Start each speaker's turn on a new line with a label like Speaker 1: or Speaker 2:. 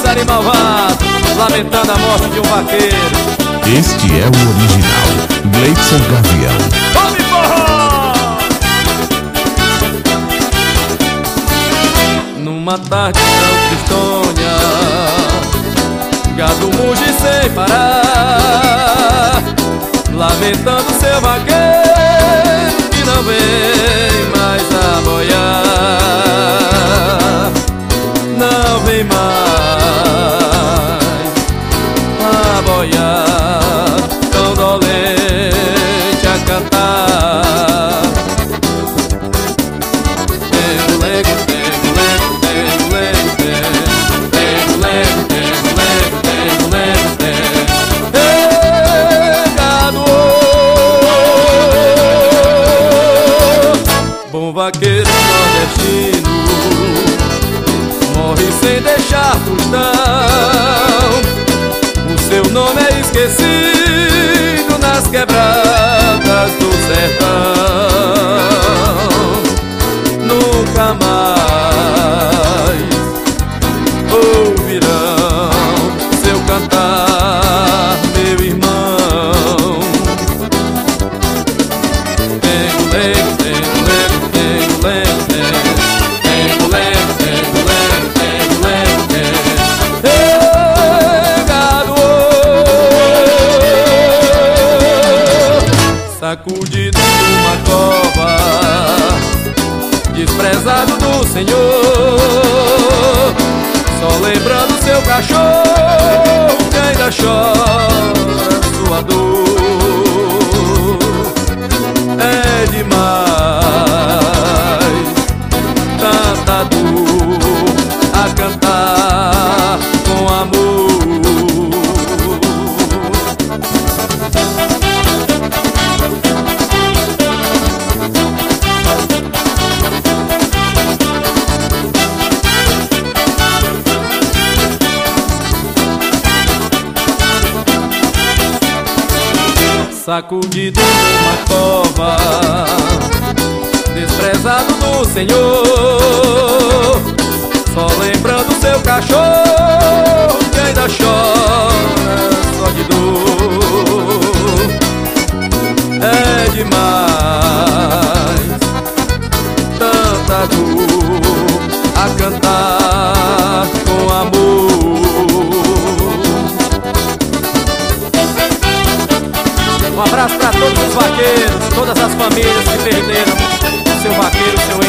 Speaker 1: passarinho malvado, lamentando a morte de um vaqueiro.
Speaker 2: Este é o original, Gleidson Gavião.
Speaker 1: Vamos forró! Numa tarde tão tristonha, gado muge sem parar, lamentando seu vaqueiro que não vem mais a boiar. Não vem mais a boiar, tão dolente a cantar. Tempo lego, tempo lego, tempo lego, tempo lego, tempo lego, tempo lego, tempo. Ei, gado, bom vaqueiro nordestino, morre sem deixar tostão. O seu nome é esquecido nas quebradas do sertão. Nunca mais ouvirão seu cantar, meu irmão. Tempo lego, tempo lego, tempo lego, tempo lego, tempo lego, tempo lego, tempo. Ei, gado, sacudido numa cova, desprezado do Senhor, só lembrando seu cachorro que ainda chora sua dor. É demais tanta dor a cantar com amor. Sacudido numa cova, desprezado do Senhor, só lembrando seu cachorro que ainda chora só de dor. É demais tanta dor a cantar com amor. Um abraço para todos os vaqueiros, todas as famílias que perderam seu vaqueiro, seu